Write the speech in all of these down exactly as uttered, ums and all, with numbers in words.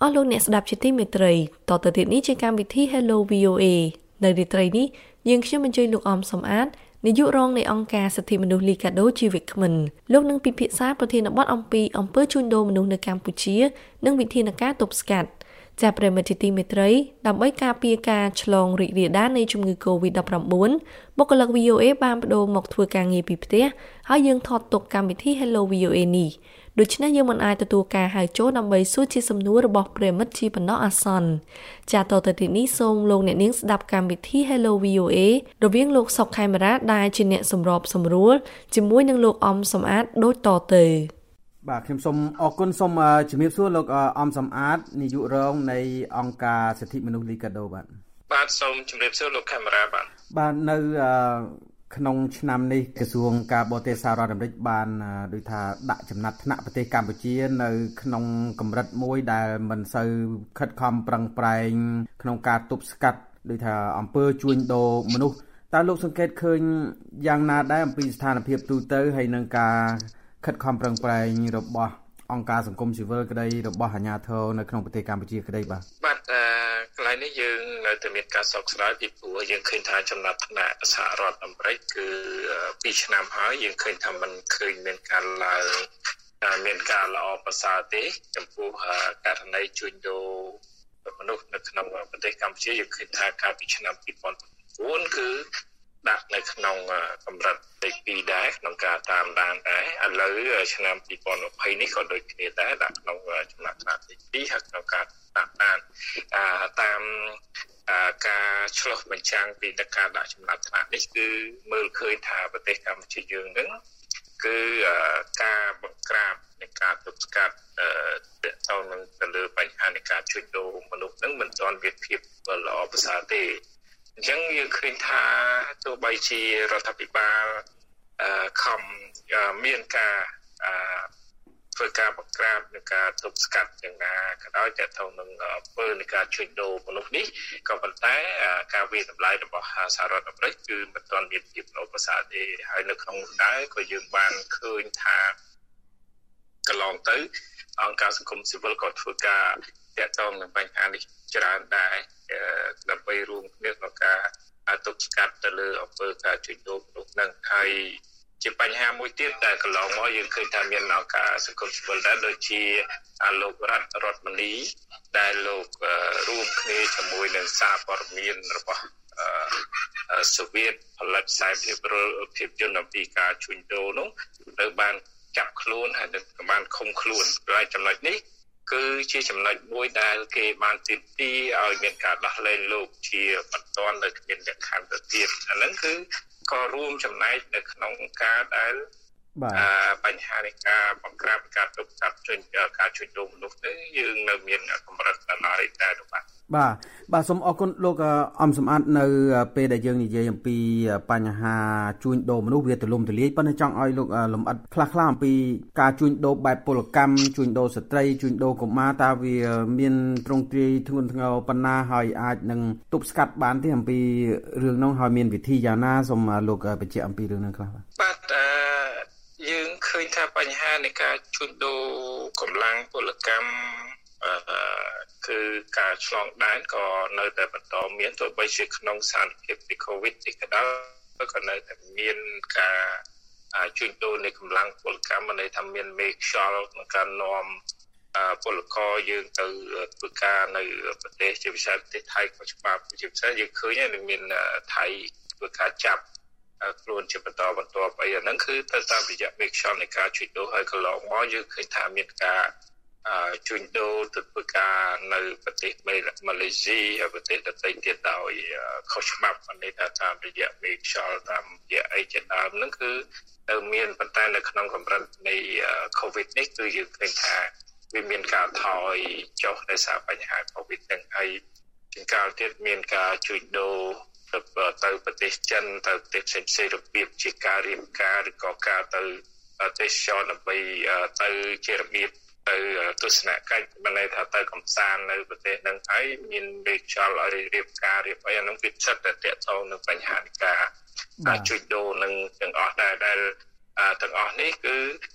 អស់លោកអ្នកស្ដាប់ជាទីមេត្រីតទៅទៀតនេះជាកម្មវិធី Hello វី អូ เอ នៅរាត្រីនេះយើងខ្ញុំអញ្ជើញលោកអមសំអាតនាយករងនៃអង្គការសិទ្ធិមនុស្សលីកាដូជីវិតក្មិនលោកនឹងពិភាក្សាប្រធានបទអំពីអំពើជួញដូរមនុស្សនៅកម្ពុជានិងវិធានការទប់ស្កាត់ចាប្រិមត្តជាទីមេត្រីដើម្បីការពារការឆ្លងរីករាលដាលនៃជំងឺ កូវីដ ដប់ប្រាំបួន បុគ្គលិក វី អូ เอ បានបដូរមកធ្វើការងារពីផ្ទះហើយយើងថតទុកកម្មវិធី Hello វី អូ เอ នេះដូច្នេះយើងមិនអាចទទួលការហៅចូលដើម្បីសួរជាសំណួររបស់ប្រិមិត្តជាបណ្ដោះអាសន្នចាតទៅទីនេះសូមលោកអ្នកនាងស្ដាប់កម្មវិធី Hello វី អូ เอ រវាងលោកសុកខេមរាដែលជាអ្នកសម្របសម្រួលជាមួយនឹងលោកអំសំអាតដូចតទៅបាទខ្ញុំសូមអរគុណសូមជំរាបសួរលោកអំសំអាតនាយករងនៃអង្គការសិទ្ធិមនុស្សលីកាដូបាទបាទសូមជំរាបសួរលោកខេមរាបាទបាទនៅក្នុងឆ្នាំនេះក្រសួងការបរទេសសហរដ្ឋអាមេរិកបានដូចថាដាក់ចំណាត់ថ្នាក់ប្រទេសកម្ពុជានៅក្នុងកម្រិតមួយដែលមិនសូវខិតខំប្រឹងប្រែងក្នុងការទប់ស្កាត់ដូចថាអំពើជួញដូរមនុស្សតើលោកសង្កេតឃើញយ៉ាងណាដែរអំពីស្ថានភាពទូទៅហើយនឹងការខិតខំប្រឹងប្រែងរបស់អង្គការសង្គមស៊ីវិលក្តីរបស់អាជ្ញាធរនៅក្នុងប្រទេសកម្ពុជាក្តីបាទបាទអឺកន្លែងនេះយើងនៅតែមានការសោកស្ដាយពីព្រោះយើងឃើញថាចំណាត់ថ្នាក់សហរដ្ឋអាមេរិកគឺពីរឆ្នាំហើយយើងឃើញថាมันឃើញមានការឡើងមានការល្អប្រសើរទេចំពោះករណីជួញដូរមនុស្សនៅក្នុងប្រទេសកម្ពុជាយើងឃើញថាកាលពីឆ្នាំពីរពាន់បួនគឺដាក់នៅក្នុងកម្រិតលេខពីរដែរក្នុងការតាមដានដែរឥឡូវឆ្នាំពីរពាន់ยี่สิบនេះក៏ដូចគ្នាដែរដាក់ក្នុងចំណាត់ថ្នាក់លេខពីរហើយក្នុងការតាមដានតាមការឆ្លុះបញ្ចាំងពីការដាក់ចំណាត់ថ្នាក់នេះគឺមើលឃើញថាប្រទេសកម្ពុជាយើងនឹងគឺការបង្ក្រាបនៃការទប់ស្កាត់ទាក់ទងនឹងទៅលើបញ្ហានៃការជួញដូរមនុស្សនឹងមិនទាន់មានភាពល្អប្រសើរទេអញ្ចឹងយើងឃើញថាទោះបីជារដ្ឋាភិបាលខំមានការធ្វើការបង្ក្រាបនិងការទប់ស្កាត់យ៉ាងណាក៏ដោយទាក់ទងនឹងអំពើនៃការជួញដូរមនុស្សនេះក៏ប៉ុន្តែការវិតម្លៃរបស់សហរដ្ឋអាមេរិកគឺមិនទាន់មានភាពល្អប្រសើរទេហើយនៅក្នុងនោះដែរក៏យើងបានឃើញថាកន្លងទៅអង្គការសង្គមស៊ីវិលក៏ធ្វើការទាក់ទងនឹងបញ្ហានេះច្រើនដែរដើម្បីរួមគ្នាក្នុងការទប់ស្កាត់ទៅលើអំពើការជួញដូរមនុស្សនឹងហើយជាបញ្ហាមួយទៀតដែលកន្លងមកយើងឃើញថាមានអង្គការសង្គមស៊ីវិលដែរដូចជាលោករដ្ឋរដ្ឋមនីដែលលោករួមគ្នាជាមួយនឹងសារព័ត៌មានរបស់សូវៀតផលិតខ្សែភាពយន្តអំពីការជួញដូរនោះត្រូវបានចាប់ខ្លួនហើយនឹងបានឃុំខ្លួនហើយចំណុចនេះគឺជាចំណុចមួយដែលគេបានទាមទារឲ្យមានការដោះលែងលោកជាបន្តនៅគ្មានលក្ខខណ្ឌទៅទៀតអាហ្នឹងគឺក៏រួមចំណែកនៅក្នុងការដែលបញ្ហានៃការបង្ក្រាបការទប់ស្កាត់ជួញការជួញដូរមនុស្សនេះយើងនៅមានកម្រិតដល់ហើយតែបាទបាទបាទសូមអរគុណលោកអំសំអាតនៅពេលដែលយើងនិយាយអំពីបញ្ហាជួញដូរមនុស្សវាទូលំទូលាយប៉ុន្តែចង់ឲ្យលោកលំអិតខ្លះៗអំពីការជួញដូរបែបពលកម្មជួញដូរស្ត្រីជួញដូរកុមារតើវាមានទ្រង់ទ្រាយធ្ងន់ធ្ងរប៉ុណ្ណាហើយអាចនឹងទប់ស្កាត់បានទេអំពីរឿងនោះហើយមានវិធីយ៉ាងណាសូមលោកបញ្ជាក់អំពីរឿងនោះខ្លះបាទបាទយើងឃើញថាបញ្ហានៃការជួញដូរកម្លាំងពលកម្មអឺគឺការឆ្លងដែនក៏នៅតែបន្តមានទោះបីជាក្នុងស្ថានភាពពី COVID នេះក៏ដោយក៏នៅតែមានការជួញដូរនៃកម្លាំងពលកម្មន័យថាមានមេខ្យល់ក្នុងការនាំពលករយើងទៅធ្វើការនៅប្រទេសជាពិសេសប្រទេសថៃក៏ច្បាប់ជាពិសេសយើងឃើញហើយមានថៃធ្វើការចាប់ខ្លួនជាបន្តបន្ទាប់អីអាហ្នឹងគឺទៅតាមរយៈមេខ្យល់នៃការជួញដូរហើយកន្លងមកយើងឃើញថាមានការជួញដូរទៅធ្វើការនៅប្រទេសម៉ាឡេស៊ីហើយប្រទេសដទៃទៀតដោយខុសច្បាប់នេះថាតាមរយៈមេខ្យល់តាមរយៈអីជាដើមហ្នឹងគឺនៅមានប៉ុន្តែនៅក្នុងកម្រិតនៃ COVID នេះគឺយើងឃើញថាវាមានការថយចុះដោយសារបញ្ហា COVID ហ្នឹងហើយជាងកាលទៀតមានការជួញដូរទៅប្រទេសចិនទៅប្រទេសផ្សេងផ្សេងរបៀបជាការរៀបការឬក៏ការទៅទេសចរដើម្បីទៅជារបៀបទៅទស្សនកិច្ចមិនន័យថាទៅកំសាន្តនៅប្រទេសហ្នឹងហើយមានមេខ្យល់ឲ្យរៀបការរៀបអីអាហ្នឹងវាសិតតែតកតងនឹងបញ្ហានៃការជួញដូរនឹងទាំងអស់ដែរដែលទាំងអស់នេះគឺ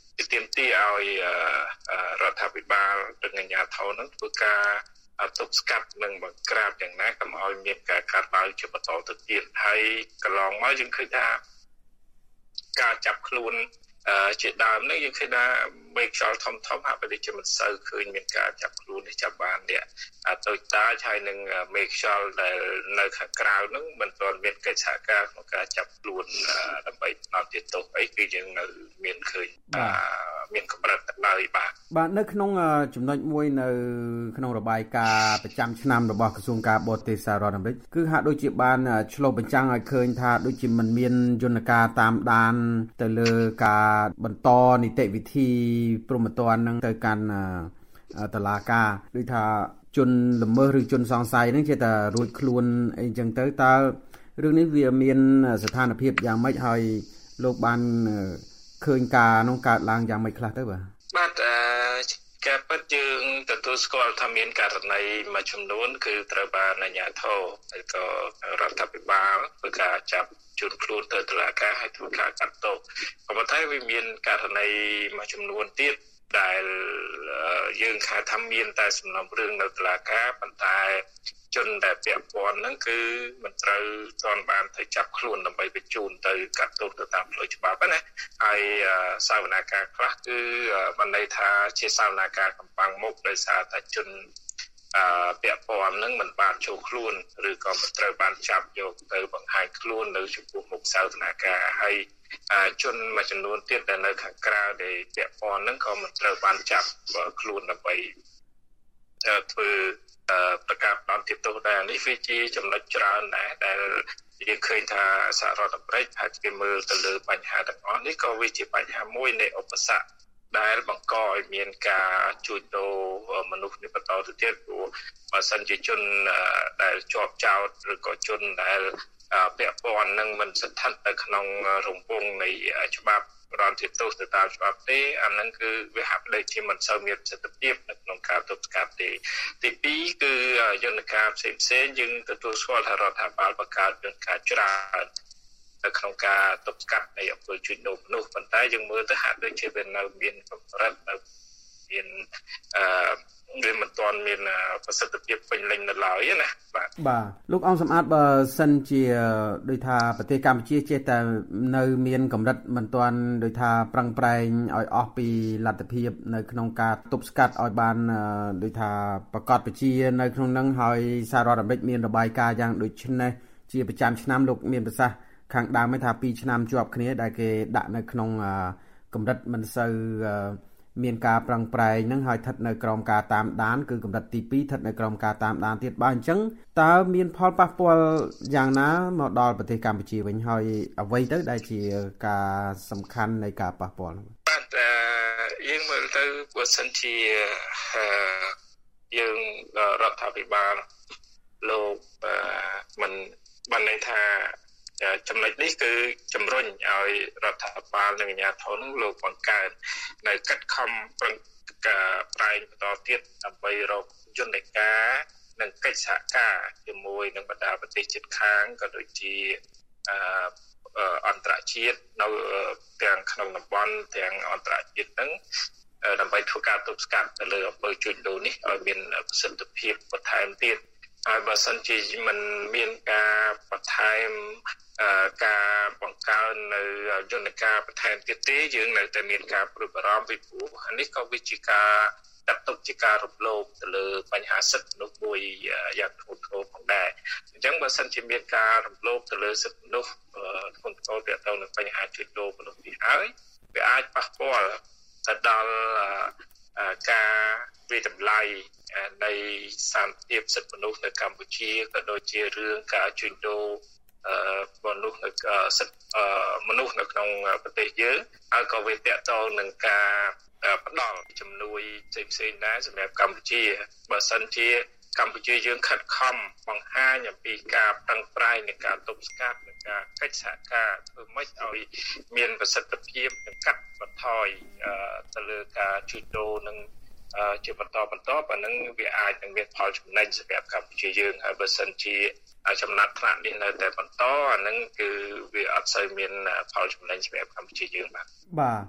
ទាមទារឲ្យរដ្ឋាភិបាលនិងអាជ្ញាធរនឹងធ្វើការទប់ស្កាត់និងបង្ក្រាបយ៉ាងណាកុំឲ្យមានការកាត់ឡើងជាបន្តទៅទៀតហើយកន្លងមកយើងឃើញថាការចាប់ខ្លួនជាដើមនេះយើងឃើញថាមេខ្យល់ធំធំហាក់បីដូចជាមិនសូវឃើញមានការចាប់ខ្លួននេះចាប់បាននេះតូចតាចហើយនឹងមេខ្យល់ដែលនៅខាងក្រៅហ្នឹងមិនទាន់មានកិច្ចសហការក្នុងការចាប់ខ្លួនដើម្បីនាំជាទោសអីគឺយើងនៅមានឃើញមានកម្រិតឡើយបាទបាទនៅក្នុងចំណុចមួយនៅក្នុងរបាយការណ៍ប្រចាំឆ្នាំរបស់ក្រសួងការបរទេសសហរដ្ឋអាមេរិកគឺហាក់ដូចជាបានឆ្លុះបញ្ចាំងឲ្យឃើញថាដូចជាមិនមានយន្តការតាមដានទៅលើការបន្តនីតិវិធីព្រហ្មទណ្ឌនឹងទៅកាន់តុលាការដូចថាជនល្មើសឬជនសង្ស័យនឹងជាតែរួចខ្លួនអីចឹងទៅតើរឿងនេះវាមានស្ថានភាពយ៉ាងម៉េចហើយលោកបានឃើញការនោះកើតឡើងយ៉ាងម៉េចខ្លះទៅបាទបាទអឺការពិតយើងទទួលស្គាល់ថាមានករណីមួយចំនួនគឺត្រូវបានអាជ្ញាធរហើយក៏រដ្ឋាភិបាលធ្វើការចាប់ជនខ្លួនទៅតុលាការហើយធ្វើការកាត់ទោសក៏ប៉ុន្តែវាមានករណីមួយចំនួនទៀតដែលយើងខែថាមានតែសំណុំរឿងនៅតុលាការប៉ុន្តែជនដែលពាក់ព័ន្ធហ្នឹងគឺមិនត្រូវទាន់បានទៅចាប់ខ្លួនដើម្បីបញ្ជូនទៅកាត់ទោសទៅតាមផ្លូវច្បាប់ណាហើយសាវនាការខ្លះគឺបានន័យថាជាសាវនាការកំបាំងមុខដោយសារតែជនអឺពាក់ព័ន្ធនឹងមិនបានចូលខ្លួនឬក៏មិនត្រូវបានចាប់យកទៅបង្ហាញខ្លួននៅចំពោះមុខសាវនាការហើយជនមួយចំនួនទៀតដែលនៅខាងក្រៅដែលពាក់ព័ន្ធនឹងក៏មិនត្រូវបានចាប់ខ្លួនដើម្បីធ្វើប្រកាសបានទីទោសដែរនេះវាជាចំណុចច្រើនដែរដែលយើងឃើញថាសហរដ្ឋអាមេរិកហើយគេមើលទៅលើបញ្ហាទាំងអស់នេះក៏វាជាបញ្ហាមួយនៃឧបសគ្គដែលបង្កឲ្យមានការជួញដូរមនុស្សនេះបន្តទៅទៀតព្រោះបើសិនជាជនដែលជាប់ចោទឬក៏ជនដែលពាក់ព័ន្ធនឹងមិនស្ថិតនៅក្នុងរង្វង់នៃច្បាប់រំទាទោសទៅតាមច្បាប់ទេអាហ្នឹងគឺវាហាក់ដូចជាមិនសូវមានប្រសិទ្ធភាពនៅក្នុងការទប់ស្កាត់ទេទីពីរគឺយន្តការផ្សេងផ្សេងយើងទទួលស្គាល់ថារដ្ឋាភិបាលបង្កើតយន្តការច្រើននៅក្នុងការទប់ស្កាត់នៃអំពើជួញដូរមនុស្សប៉ុន្តែយើងមើលទៅហាក់ដូចជាវានៅមានកម្រិតនៅមានអឺវាមិនទាន់មានប្រសិទ្ធភាពពេញលេញនៅឡើយណាបាទបាទលោកអង្គសម្អាតបើសិនជាដោយថាប្រទេសកម្ពុជាចេះតែនៅមានកម្រិតមិនទាន់ដោយថាប្រឹងប្រែងឲ្យអស់ពីលទ្ធភាពនៅក្នុងការទប់ស្កាត់ឲ្យបានដោយថាប្រកាសពជានៅក្នុងនឹងហើយសហរដ្ឋអាមេរិកមានរបាយការណ៍យ៉ាងដូចនេះជាប្រចាំឆ្នាំលោកមានប្រសាសន៍ខាងដើមថាពីរឆ្នាំជាប់គ្នាដែលគេដាក់នៅក្នុងកម្រិតមិនសូវមានការប្រឹងប្រែងនឹងហើយស្ថិតនៅក្រោមការតាមដានគឺកម្រិតទីពីរស្ថិតនៅក្រោមការតាមដានទៀតបើអញ្ចឹងតើមានផលប៉ះពាល់យ៉ាងណាមកដល់ប្រទេសកម្ពុជាវិញហើយអ្វីទៅដែលជាការសំខាន់នៃការប៉ះពាល់បាទយើងមើលទៅបើសិនជាយើងរដ្ឋាភិបាលលោកមិនបានន័យថាចំណុចនេះគឺជំរុញឲ្យរដ្ឋាភិបាលនិងអាជ្ញាធរនឹងលោកបង្កើននៅកិច្ចខំប្រឹងប្រែងបន្តទៀតដើម្បីរកយន្តការនិងកិច្ចសហការជាមួយនឹងបណ្ដាប្រទេសជិតខាងក៏ដូចជាអន្តរជាតិនៅទាំងក្នុងតំបន់ទាំងអន្តរជាតិហ្នឹងដើម្បីធ្វើការទប់ស្កាត់ទៅលើអំពើជួញដូរនេះឲ្យមានប្រសិទ្ធភាពបន្ថែមទៀតហើយបើសិនជាមិនមានការបន្ថែមការបង្កើននៅយន្តការបន្ថែមទៀតទេយើងនៅតែមានការព្រួយបារម្ភពីព្រោះនេះក៏វាជាការចាត់ទុកជាការរំលោភទៅលើបញ្ហាសិទ្ធិមនុស្សមួយយ៉ាងធ្ងន់ធ្ងរផងដែរអញ្ចឹងបើសិនជាមានការរំលោភទៅលើសិទ្ធិមនុស្សធ្ងន់ធ្ងរទាក់ទងនឹងបញ្ហាជួញដូរមនុស្សនេះហើយវាអាចប៉ះពាល់ទៅដល់ការវិតម្លៃនៃសន្តិភាពសិទ្ធិមនុស្សនៅកម្ពុជាក៏ដូចជារឿងការជួញដូរមនុស្សនៅសិទ្ធិមនុស្សនៅក្នុងប្រទេសយើងហើយក៏វាទាក់ទងនឹងការផ្ដល់ជំនួយផ្សេងៗដែរសម្រាប់កម្ពុជាបើសិនជាកម្ពុជាយើងខិតខំបង្ហាញអំពីការប្រឹងប្រែងនៃការទប់ស្កាត់និងការកិច្ចសហការធ្វើម៉េចឲ្យមានប្រសិទ្ធភាពនិងកាត់បន្ថយទៅលើការជួញដូរនិងជាបន្តបន្តអានឹងវាអាចនឹងមានផលចំណេញសម្រាប់កម្ពុជាយើងហើយបើសិនជាចំណាត់ថ្នាក់នេះនៅតែបន្តអានឹងគឺវាអត់សូវមានផលចំណេញសម្រាប់កម្ពុជាយើងបាទបាទ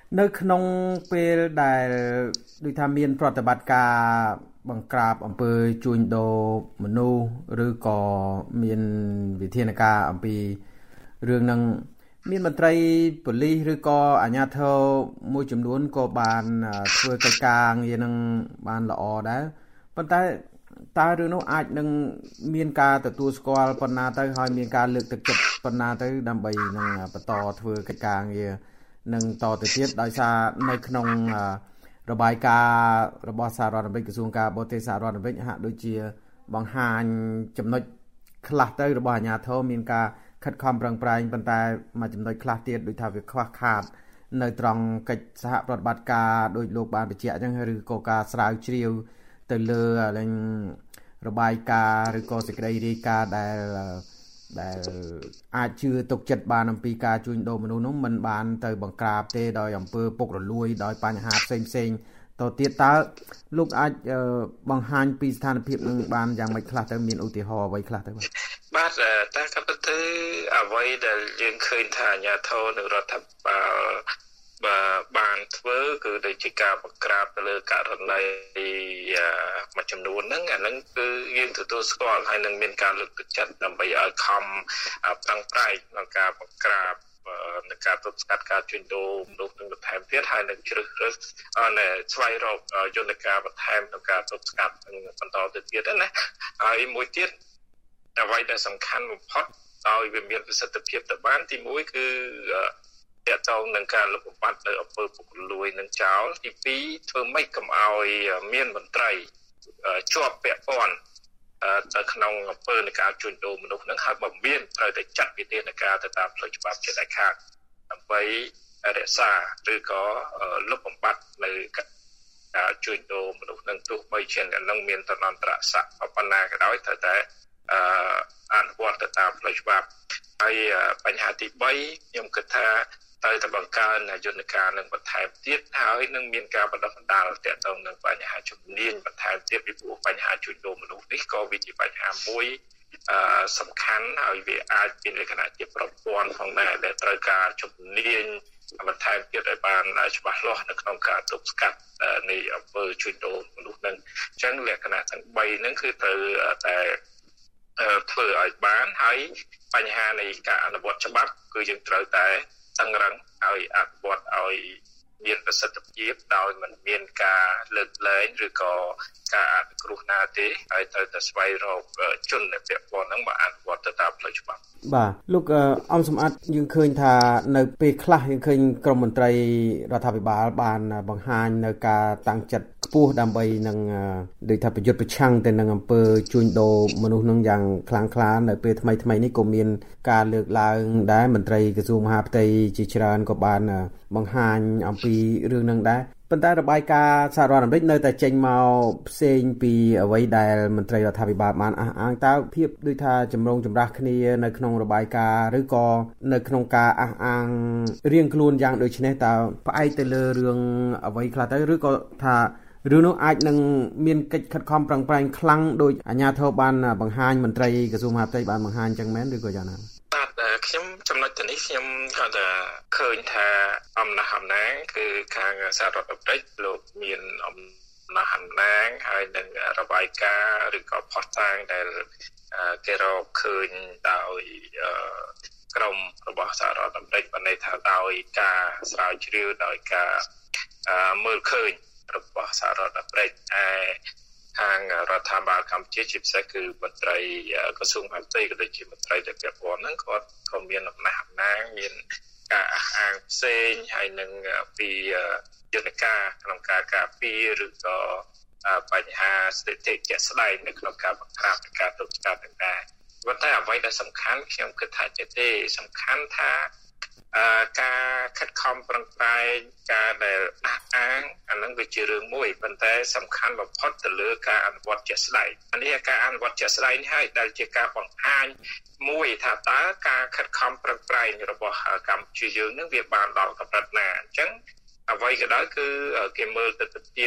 នៅក្នុងពេលដែលដូចថាមានប្រតិបត្តិការបង្ក្រាបអំពើជួញដូរមនុស្សឬក៏មានវិធានការអំពីរឿងនឹងមានមន្ត្រីប៉ូលីសឬក៏អាជ្ញាធរមួយចំនួនក៏បានធ្វើកិច្ចការងារនឹងបានល្អដែរប៉ុន្តែតើរឿងនោះអាចនឹងមានការទទួលស្គាល់ប៉ុណ្ណាទៅហើយមានការលើកទឹកចិត្តប៉ុណ្ណាទៅដើម្បីនឹងបន្តធ្វើកិច្ចការងារនឹងតទៅទៀតដោយសារនៅក្នុងរបាយការណ៍របស់សហរដ្ឋអាមេរិកក្រសួងការបរទេសសហរដ្ឋអាមេរិកហាក់ដូចជាបង្ហាញចំណុចខ្លះទៅរបស់អាជ្ញាធរមានការខិតខំប្រឹងប្រែងប៉ុន្តែមួយចំណុចខ្លះទៀតដូចថាវាខ្វះខាតនៅត្រង់កិច្ចសហប្រតិបត្តិការដោយលោកបានបញ្ជាក់អញ្ចឹងឬក៏ការស្រាវជ្រាវទៅលើឡើងរបាយការណ៍ឬក៏សេចក្តីរាយការណ៍ដែលដែលអាចជឿទុកចិត្តបានអំពីការជួញដូរមនុស្សនោះមិនបានទៅបង្ក្រាបទេដោយអំពើពុករលួយដោយបញ្ហាផ្សេងផ្សេងតទៅទៀតតើលោកអាចបង្ហាញពីស្ថានភាពនឹងបានយ៉ាងម៉េចខ្លះទៅមានឧទាហរណ៍អ្វីខ្លះទៅបាទបាទតែក៏ពិតទៅអ្វីដែលយើងឃើញថាអាជ្ញាធរនៅរដ្ឋាភិបាលបានធ្វើគឺដូចជាការបង្ក្រាបទៅលើករណីមួយចំនួនហ្នឹងអាហ្នឹងគឺយើងទទួលស្គាល់ហើយនឹងមានការលើកទឹកចិត្តដើម្បីឲ្យខំប្រឹងប្រែងក្នុងការបង្ក្រាបនៅការទប់ស្កាត់ការជួញដូរមនុស្សនឹងបន្ថែមទៀតហើយនឹងជ្រើសរើសនៅស្វែងរកយន្តការបន្ថែមក្នុងការទប់ស្កាត់បន្តទៅទៀតណាហើយមួយទៀតអ្វីដែលសំខាន់បំផុតឲ្យវាមានប្រសិទ្ធភាពទៅបានទីមួយគឺទាក់ទងនឹងការលុបបំបាត់នៅអំពើពុករលួយនឹងចោលទីពីរធ្វើម៉េចកុំឲ្យមានមន្ត្រីជាប់ពាក់ព័ន្ធទៅក្នុងអំពើនៃការជួញដូរមនុស្សនឹងហើយបើមានត្រូវតែចាត់វិធានការទៅតាមផ្លូវច្បាប់ជាដាច់ខាតដើម្បីរក្សាឬក៏លុបបំបាត់នៅការជួញដូរមនុស្សនឹងទោះបីជានឹងមានតំណន្តរស័ក្តិប៉ុណ្ណាក៏ដោយត្រូវតែអនុវត្តទៅតាមផ្លូវច្បាប់ហើយបញ្ហាទីបីខ្ញុំគិតថាត្រូវតែបង្កើនយន្តការនឹងបន្ថែមទៀតហើយនឹងមានការបណ្ដុះបណ្ដាលទាក់ទងនឹងបញ្ហាជំនាញបន្ថែមទៀតពីព្រោះបញ្ហាជួញដូរមនុស្សនេះក៏វាជាបញ្ហាមួយសំខាន់ហើយវាអាចមានលក្ខណៈជាប្រព័ន្ធផងដែរដែលត្រូវការជំនាញបន្ថែមទៀតឲ្យបានច្បាស់លាស់នៅក្នុងការទប់ស្កាត់នៃអំពើជួញដូរមនុស្សនឹងអញ្ចឹងលក្ខណៈទាំងបីហ្នឹងគឺត្រូវតែធ្វើឲ្យបានហើយបញ្ហានៃការអនុវត្តច្បាប់គឺយើងត្រូវតែតឹងរឹងឲ្យអនុវត្តឲ្យមានប្រសិទ្ធភាពដោយមិនមានការលើកលែងឬក៏ការអនុគ្រោះណាទេហើយត្រូវតែស្វែងរកជនដែលពាក់ព័ន្ធហ្នឹងមកអនុវត្តទៅតាមផ្លូវច្បាប់បាទលោកអំសំអាតយើងឃើញថានៅពេលខ្លះយើងឃើញក្រមមន្ត្រីរដ្ឋាភិបាលបានបង្ហាញនៅការតាំងចិត្តខ្ពស់ដើម្បីនឹងដូចថាប្រយុទ្ធប្រឆាំងទៅនឹងអំពើជួញដូរមនុស្សនឹងយ៉ាងខ្លាំងក្លានៅពេលថ្មីថ្មីនេះក៏មានការលើកឡើងដែរមន្ត្រីក្រសួងមហាផ្ទៃជាច្រើនក៏បានបង្ហាញអំពីរឿងនឹងដែរប៉ុន្តែរបាយការណ៍សហរដ្ឋអាមេរិកនៅតែចេញមកផ្សេងពីអ្វីដែលមន្ត្រីរដ្ឋាភិបាលបានអះអាងតើភាពដូចថាចម្រូងចម្រាសគ្នានៅក្នុងរបាយការណ៍ឬក៏នៅក្នុងការអះអាងរៀងខ្លួនយ៉ាងដូចនេះតើផ្អែកទៅលើរឿងអ្វីខ្លះទៅឬក៏ថារឿងនោះអាចនឹងមានកិច្ចខិតខំប្រឹងប្រែងខ្លាំងដោយអាជ្ញាធរបានបង្ហាញមន្ត្រីក្រសួងមហាផ្ទៃបានបង្ហាញចឹងមែនឬក៏យ៉ាងណាបាទខ្ញុំចំណុចនេះខ្ញុំគាត់ថាឃើញថាអំណះអំណាងគឺខាងសហរដ្ឋអាមេរិកលោកមានអំណះអំណាងហើយនឹងរបាយការណ៍ឬក៏ផុសតាងដែលគេរកឃើញដោយក្រមរបស់សហរដ្ឋអាមេរិកបានន័យថាដោយការស្រាវជ្រាវដោយការមើលឃើញរបស់សហរដ្ឋអាមេរិកឯខាងរដ្ឋាភិបាលកម្ពុជាជាពិសេសគឺមន្ត្រីក្រសួងមហាផ្ទៃក៏ដូចជាមន្ត្រីដែលពាក់ព័ន្ធហ្នឹងគាត់ក៏មានអំណះអំណាងមានការអះអាងផ្សេងហើយនឹងពីយន្តការក្នុងការការពារឬក៏បញ្ហាស្ថិតិជាក់ស្ដែងនៅក្នុងការបង្ក្រាបការទប់ស្កាត់ទាំងដែរប៉ុន្តែអ្វីដែលសំខាន់ខ្ញុំគិតថាជាទេសំខាន់ថាការខិតខំប្រឹងប្រែងការដែលអះអាងអានឹងវាជារឿងមួយប៉ុន្តែសំខាន់បំផុតទៅលើការអនុវត្តជាក់ស្ដែងនេះការអនុវត្តជាក់ស្ដែងនេះហើយដែលជាការបង្ហាញមួយថាតើការខិតខំប្រឹងប្រែងរបស់កម្ពុជាយើងនឹងវាបានដល់កម្រិតណាអញ្ចឹងអ្វីក៏ដោយគឺគេមើលទស្សនវិជ្ជា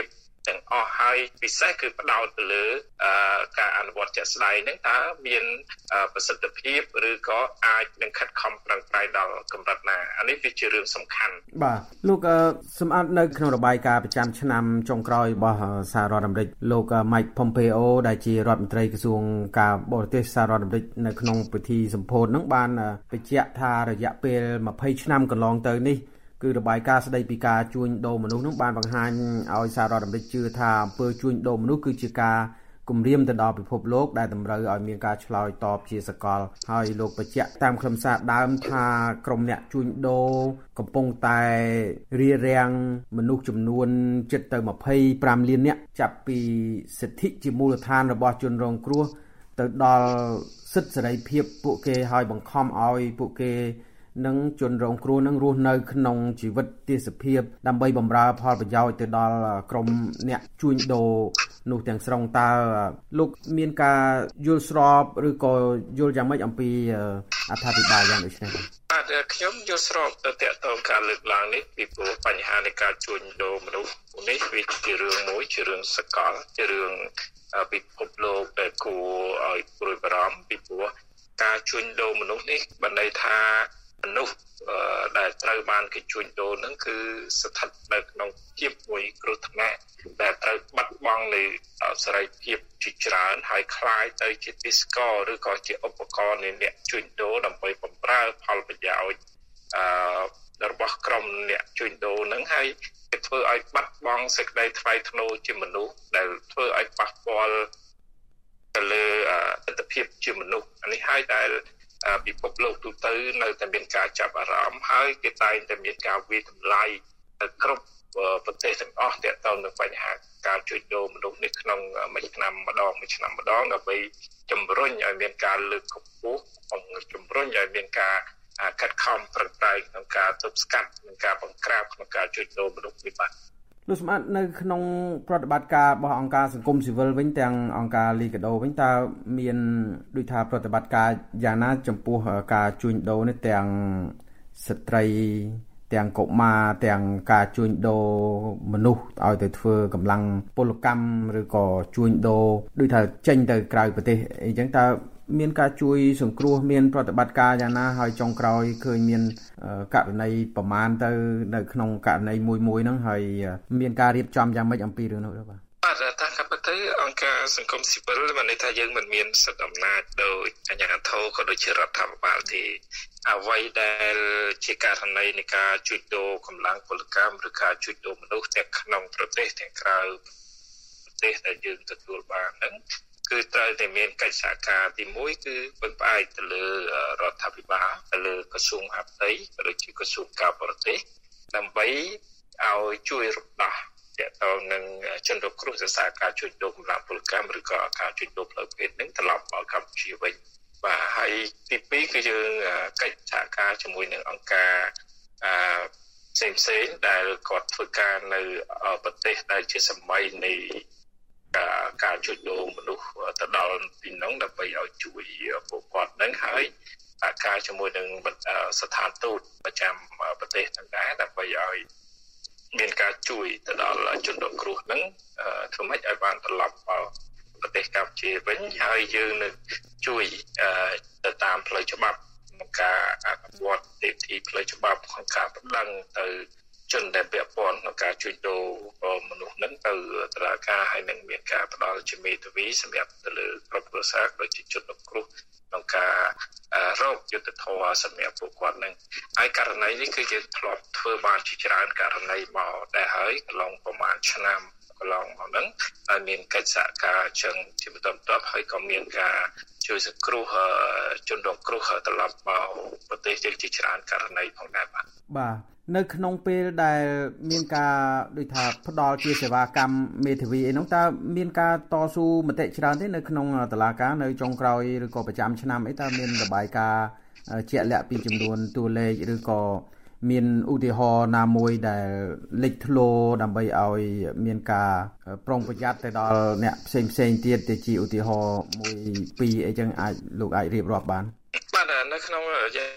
ទាំងអស់ហើយពិសេសគឺផ្ដោតទៅលើការអនុវត្តជាក់ស្ដែងហ្នឹងតើមានប្រសិទ្ធភាពឬក៏អាចនឹងខិតខំប្រឹងប្រែងដល់កម្រិតណាអានេះគឺជារឿងសំខាន់បាទលោកសម្អាតនៅក្នុងរបាយការណ៍ប្រចាំឆ្នាំចុងក្រោយរបស់សហរដ្ឋអាមេរិកលោក Mike Pompeo ដែលជារដ្ឋមន្ត្រីក្រសួងការបរទេសសហរដ្ឋអាមេរិកនៅក្នុងពិធីសម្ពោធហ្នឹងបានបញ្ជាក់ថារយៈពេលยี่สิบឆ្នាំកន្លងទៅនេះគឺរបាយការណ៍ស្ដីពីការជួញដូរមនុស្សនោះបានបង្ហាញឲ្យសហរដ្ឋអាមេរិកជឿថាអំពើជួញដូរមនុស្សគឺជាការគំរាមទៅដល់ពិភពលោកដែលតម្រូវឲ្យមានការឆ្លើយតបជាសកលហើយលោកបញ្ជាក់តាមខ្លឹមសារដើមថាក្រុមអ្នកជួញដូរកំពុងតែរារាំងមនុស្សចំនួនជិតទៅยี่สิบห้าលាននាក់ចាប់ពីសិទ្ធិជាមូលដ្ឋានរបស់ជនរងគ្រោះទៅដល់សិទ្ធិសេរីភាពពួកគេឲ្យបង្ខំឲ្យពួកគេនឹងជនរងគ្រោះនឹងរស់នៅក្នុងជីវិតទេសភាពដើម្បីបម្រើផលប្រយោជន៍ទៅដល់ក្រុមអ្នកជួញដូរនោះទាំងស្រុងតើលោកមានការយល់ស្របឬក៏យល់យ៉ាងម៉េចអំពីអត្ថាធិប្បាយយ៉ាងដូចនេះបាទខ្ញុំយល់ស្របទៅតទៅការលើកឡើងនេះពីព្រោះបញ្ហានៃការជួញដូរមនុស្សនេះវាជារឿងមួយជារឿងសកលជារឿងពិភពលោកដែលគួរឲ្យព្រួយបារម្ភពីព្រោះការជួញដូរមនុស្សនេះបានន័យថាមនុស្សដែលត្រូវបានគេជួញដូរហ្នឹងគឺស្ថិតនៅក្នុងភាពមួយគ្រោះថ្នាក់ដែលត្រូវបាត់បង់នៃសេរីភាពជាច្រើនហើយคล้ายទៅជាទេសកលឬក៏ជាឧបករណ៍នៃអ្នកជួញដូរដើម្បីបម្រើផលប្រយោជន៍អឺរបស់ក្រុមអ្នកជួញដូរហ្នឹងហើយគេធ្វើឲ្យបាត់បង់សេចក្តីថ្លៃថ្នូរជាមនុស្សដែលធ្វើឲ្យប៉ះពាល់ទៅលើអត្ថភាពជាមនុស្សអានេះហើយដែលពិភពលោកទូទៅនៅតែមានការចាប់អារម្មណ៍ហើយគេតែងតែមានការវិតម្លៃទៅគ្រប់ប្រទេសទាំងអស់ទាក់ទងនឹងបញ្ហាការជួញដូរមនុស្សនេះក្នុងមួយឆ្នាំម្ដងមួយឆ្នាំម្ដងដើម្បីជំរុញឲ្យមានការលើកកម្ពស់ជំរុញឲ្យមានការខិតខំប្រឹងប្រែងក្នុងការទប់ស្កាត់និងការបង្ក្រាបក្នុងការជួញដូរមនុស្សនេះបាទលោកសម្បត្តិនៅក្នុងប្រតិបត្តិការរបស់អង្គការសង្គមស៊ីវិលវិញទាំងអង្គការលីកាដូវិញតើមានដូចថាប្រតិបត្តិការយ៉ាងណាចំពោះការជួញដូរនេះទាំងស្ត្រីទាំងកុមារទាំងការជួញដូរមនុស្សឲ្យទៅធ្វើកម្លាំងពលកម្មឬក៏ជួញដូរដូចថាចេញទៅក្រៅប្រទេសអីចឹងតើមានការជួយសង្គ្រោះមានប្រតិបត្តិការយ៉ាងណាហើយចុងក្រោយឃើញមានករណីប្រមាណទៅនៅក្នុងករណីមួយមួយហ្នឹងហើយមានការរៀបចំយ៉ាងម៉េចអំពីរឿងនោះបាទបាទតាមការពិតទៅអង្គការសង្គមស៊ីវិលបានន័យថាយើងមិនមានសិទ្ធិអំណាចដោយអាជ្ញាធរក៏ដូចជារដ្ឋាភិបាលទេអ្វីដែលជាករណីនៃការជួញដូរកម្លាំងពលកម្មឬការជួញដូរមនុស្សទាំងក្នុងប្រទេសទាំងក្រៅប្រទេសដែលយើងទទួលបានហ្នឹងគឺត្រូវតែមានកិច្ចសហការទីមួយគឺពឹងផ្អែកទៅលើរដ្ឋាភិបាលទៅលើក្រសួងអប់រំក៏ដូចជាក្រសួងការបរទេសដើម្បីឲ្យជួយរំដោះទាក់ទងនឹងជនរងគ្រោះដោយសារការជួញដូរកម្លាំងពលកម្មឬក៏ការជួញដូរផ្លូវភេទនឹងត្រឡប់មកកម្ពុជាវិញបាទហើយទីពីរគឺយើងកិច្ចសហការជាមួយនឹងអង្គការអឺផ្សេងផ្សេងដែលគាត់ធ្វើការនៅប្រទេសដែលជាសម័យនៃការជួញដូរមនុស្សទៅដល់ទីនោះដើម្បីឲ្យជួយពួកគាត់នឹងហើយការជាមួយនឹងស្ថានទូតប្រចាំប្រទេសទាំងដែរដើម្បីឲ្យមានការជួយទៅដល់ជនរងគ្រោះនឹងធ្វើម៉េចឲ្យបានត្រឡប់មកប្រទេសកម្ពុជាវិញហើយយើងនឹងជួយទៅតាមផ្លូវច្បាប់ក្នុងការអនុវត្តនីតិផ្លូវច្បាប់ក្នុងការបណ្ដឹងទៅជនដែលពាក់ព័ន្ធក្នុងការជួញដូរមនុស្សនឹងទៅតុលាការហើយនឹងមានការផ្ដល់ជាមេធាវីសម្រាប់ទៅលើក្រុមគ្រួសារដូចជាជនរងគ្រោះក្នុងការរកយុត្តិធម៌សម្រាប់ពួកគាត់នឹងហើយករណីនេះគឺយើងធ្លាប់ធ្វើបានជាច្រើនករណីមកដែរហើយកន្លងប្រហែលឆ្នាំកន្លងមកហ្នឹងហើយមានកិច្ចសហការចឹងជាបន្តបន្ទាប់ហើយក៏មានការជួយសង្គ្រោះជនរងគ្រោះត្រឡប់មកប្រទេសយើងជាច្រើនករណីផងដែរបាទបាទនៅក្នុងពេលដែលមានការដូចថាផ្ដល់ជាសេវាកម្មមេធាវីអីនោះតើមានការតស៊ូមតិច្រើនទេនៅក្នុងតុលាការនៅចុងក្រោយឬក៏ប្រចាំឆ្នាំអីតើមានរបាយការណ៍ជាក់លាក់ពីចំនួនតួលេខឬក៏មានឧទាហរណ៍ណាមួយដែលលេចធ្លោដើម្បីឲ្យមានការប្រុងប្រយ័ត្នទៅដល់អ្នកផ្សេងផ្សេងទៀតទៅជាឧទាហរណ៍មួយពីរអីចឹងអាចលោកអាចរៀបរាប់បានបាទនៅក្នុងរយៈ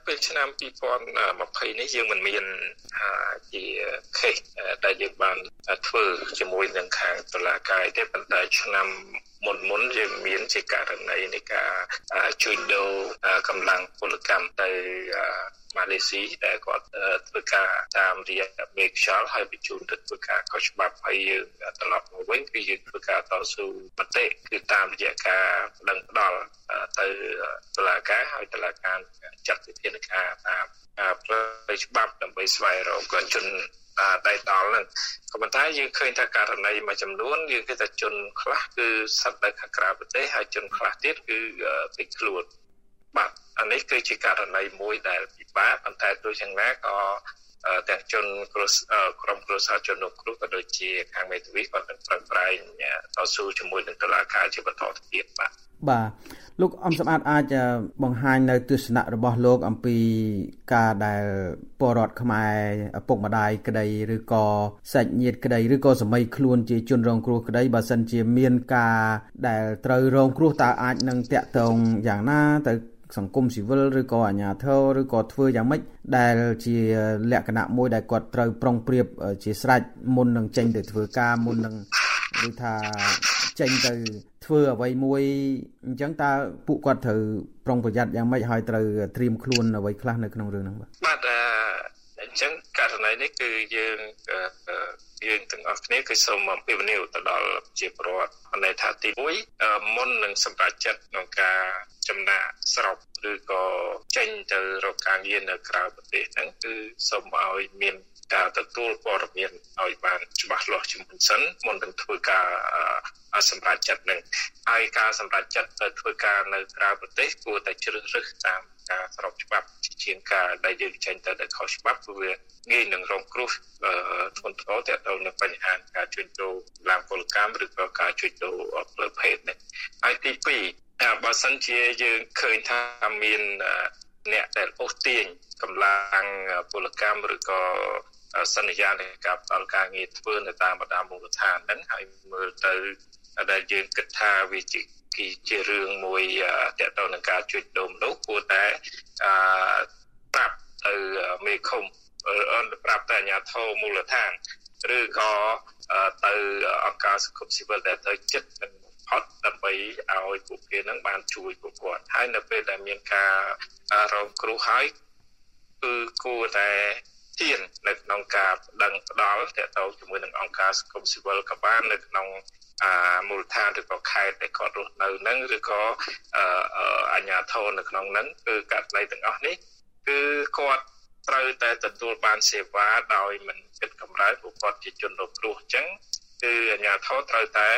ពេលឆ្នាំពីរពាន់ម្ភៃនេះយើងមិនមានជាខេសដែលយើងបានធ្វើជាមួយនឹងខាងតុលាការទេប៉ុន្តែឆ្នាំមុនមុនយើងមានជាករណីនៃការជួញដូរកម្លាំងពលកម្មទៅម៉ាឡេស៊ីដែលគាត់ធ្វើការតាមរយៈមេខ្យល់ហើយបញ្ជូនទៅធ្វើការខុសច្បាប់ហើយយើងត្រឡប់មកវិញគឺយើងធ្វើការតស៊ូមតិគឺតាមរយៈការដឹងផ្ដល់ទៅតុលាការហើយតុលាការចាត់វិធានការតាមផ្លូវច្បាប់ដើម្បីស្វែងរកជនដៃដល់ហ្នឹងក៏ប៉ុន្តែយើងឃើញថាករណីមួយចំនួនយើងគេថាជនខ្លះគឺស្ថិតនៅខាងក្រៅប្រទេសហើយជនខ្លះទៀតគឺពេញខ្លួនបាទអានេះគឺជាករណីមួយដែលពិបាកប៉ុន្តែដូចយ៉ាងណាក៏ទាំងជនក្រុមគ្រួសារជនរងគ្រោះក៏ដូចជាខាងមេធាវីក៏នឹងប្រឹងប្រែងតស៊ូជាមួយនឹងតុលាការជាបន្តទៅទៀតបាទបាទលោកអំសំអាតអាចបង្ហាញនៅទស្សនៈរបស់លោកអំពីការដែលពលរដ្ឋខ្មែរឪពុកម្ដាយក្តីឬក៏សាច់ញាតិក្តីឬក៏សម័យខ្លួនជាជនរងគ្រោះក្តីបើសិនជាមានការដែលត្រូវរងគ្រោះតើអាចនឹងតាក់ទងយ៉ាងណាទៅសង្គមស៊ីវិលឬក៏អាជ្ញាធរឬក៏ធ្វើយ៉ាងម៉េចដែលជាលក្ខណៈមួយដែលគាត់ត្រូវប្រុងប្រៀបជាស្រេចមុននឹងចេញទៅធ្វើការមុននឹងដូចថាចេញទៅធ្វើអ្វីមួយអញ្ចឹងតើពួកគាត់ត្រូវប្រុងប្រយ័ត្នយ៉ាងម៉េចហើយត្រូវត្រៀមខ្លួនអ្វីខ្លះនៅក្នុងរឿងហ្នឹងបាទបាទអញ្ចឹងករណីនេះគឺយើងយើងទាំងអស់គ្នាគឺសូមអំពាវនាវទៅដល់ជាប្រវត្តិន័យថាទីមួយមុននឹងសម្រេចចិត្តក្នុងការចំណាក់ស្រុកឬក៏ចេញទៅរកការងារនៅក្រៅប្រទេសហ្នឹងគឺសូមឲ្យមានការទទួលព័ត៌មានឲ្យបានច្បាស់លាស់ជាមុនសិនមុននឹងធ្វើការសម្រេចចិត្តនឹងហើយការសម្រេចចិត្តទៅធ្វើការនៅក្រៅប្រទេសគួរតែជ្រើសរើសតាមការស្របច្បាប់ជាងការដែលយើងចេញទៅដោយខុសច្បាប់ព្រោះវាងាយនឹងរងគ្រោះធ្ងន់ធ្ងរទាក់ទងនឹងបញ្ហាការជួញដូរឡានពលកម្មឬក៏ការជួញដូរផ្លូវភេទនេះហើយទីពីរបើសិនជាយើងឃើញថាមានអ្នកដែលអូសទាញកម្លាំងពលកម្មឬក៏សន្យានៃការផ្ដល់ការងារធ្វើនៅតាមបណ្ដាមូលដ្ឋានហ្នឹងហើយមើលទៅដែលយើងគិតថាវាជាជារឿងមួយទាក់ទងនឹងការជួញដូរមនុស្សគួរតែប្រាប់ទៅមេឃុំប្រាប់ទៅអាជ្ញាធរមូលដ្ឋានឬក៏ទៅអង្គការសង្គមស៊ីវិលដែលទៅចិត្តនឹងផុតដើម្បីឲ្យពួកគេនឹងបានជួយពួកគាត់ហើយនៅពេលដែលមានការរងគ្រោះហើយគឺគួរតែទៀននៅក្នុងការដឹងផ្ដល់ទាក់ទងជាមួយនឹងអង្គការសង្គមស៊ីវិលក៏បាននៅក្នុងមូលដ្ឋានឬក៏ខេត្តដែលគាត់រស់នៅហ្នឹងឬក៏អាជ្ញាធរនៅក្នុងហ្នឹងគឺករណីទាំងអស់នេះគឺគាត់ត្រូវតែទទួលបានសេវាដោយមិនគិតកម្រៃពួកគាត់ជាជនរងគ្រោះអញ្ចឹងគឺអាជ្ញាធរត្រូវតែ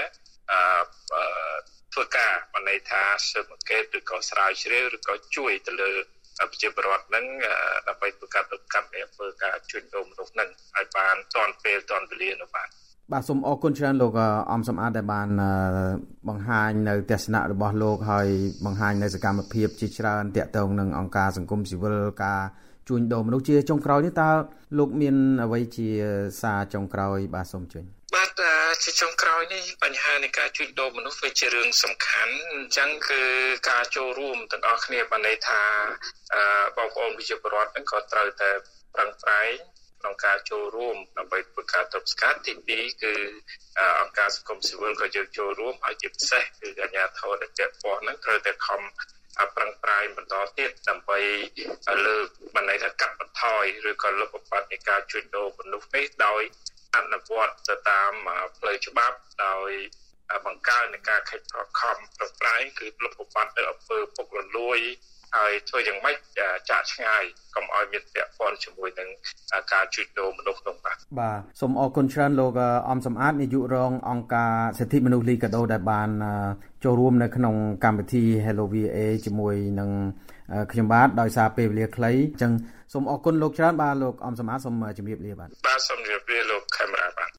ធ្វើការបានន័យថាស៊ើបអង្កេតឬក៏ស្រាវជ្រាវឬក៏ជួយទៅលើប្រជាពលរដ្ឋហ្នឹងដើម្បីធ្វើការទប់ស្កាត់នៃអំពើការជួញដូរមនុស្សហ្នឹងឲ្យបានទាន់ពេលទាន់វេលានោះបាទបាទសូមអរគុណច្រើនលោកអំសំអាតដែលបានបង្ហាញនៅទស្សនៈរបស់លោកហើយបង្ហាញនៅសកម្មភាពជាច្រើនទាក់ទងនឹងអង្គការសង្គមស៊ីវិលការជួញដូរមនុស្សជាចុងក្រោយនេះតើលោកមានអ្វីជាសារចុងក្រោយបាទសូមជឿបាទជាចុងក្រោយនេះបញ្ហានៃការជួញដូរមនុស្សវាជារឿងសំខាន់អញ្ចឹងគឺការចូលរួមទាំងអស់គ្នាបានន័យថាបងប្អូនប្រជាពលរដ្ឋហ្នឹងក៏ត្រូវតែប្រឹងប្រែងក្នុងការចូលរួមដើម្បីធ្វើការទប់ស្កាត់ទីពីរគឺអង្គការសង្គមស៊ីវិលក៏យកចូលរួមហើយជាពិសេសគឺអាជ្ញាធរដែលពាក់ព័ន្ធហ្នឹងត្រូវតែខំប្រឹងប្រែងបន្តទៀតដើម្បីលើកបានន័យថាកាត់បន្ថយឬក៏លុបបំបាត់នៃការជួញដូរមនុស្សនេះដោយអនុវត្តទៅតាមផ្លូវច្បាប់ដោយបង្កើននៃការខិតខំប្រឹងប្រែងគឺលុបបំបាត់នៅអំពើពុករលួយហើយធ្វើយ៉ាងម៉េចចាកឆ្ងាយកុំឲ្យមានពាក់ព័ន្ធជាមួយនឹងការជួញដូរមនុស្សនោះបាទបាទសូមអរគុណច្រើនលោកអំសំអាតនាយករងអង្គការសិទ្ធិមនុស្សលីកាដូដែលបានចូលរួមនៅក្នុងកម្មវិធី Hello វី អូ เอ ជាមួយនឹងខ្ញុំបាទដោយសារពេលវេលាខ្លីអញ្ចឹងសូមអរគុណលោកច្រើនបាទលោកអំសំអាតសូមជម្រាបលាបាទបាទសូមជម្រាបលាលោក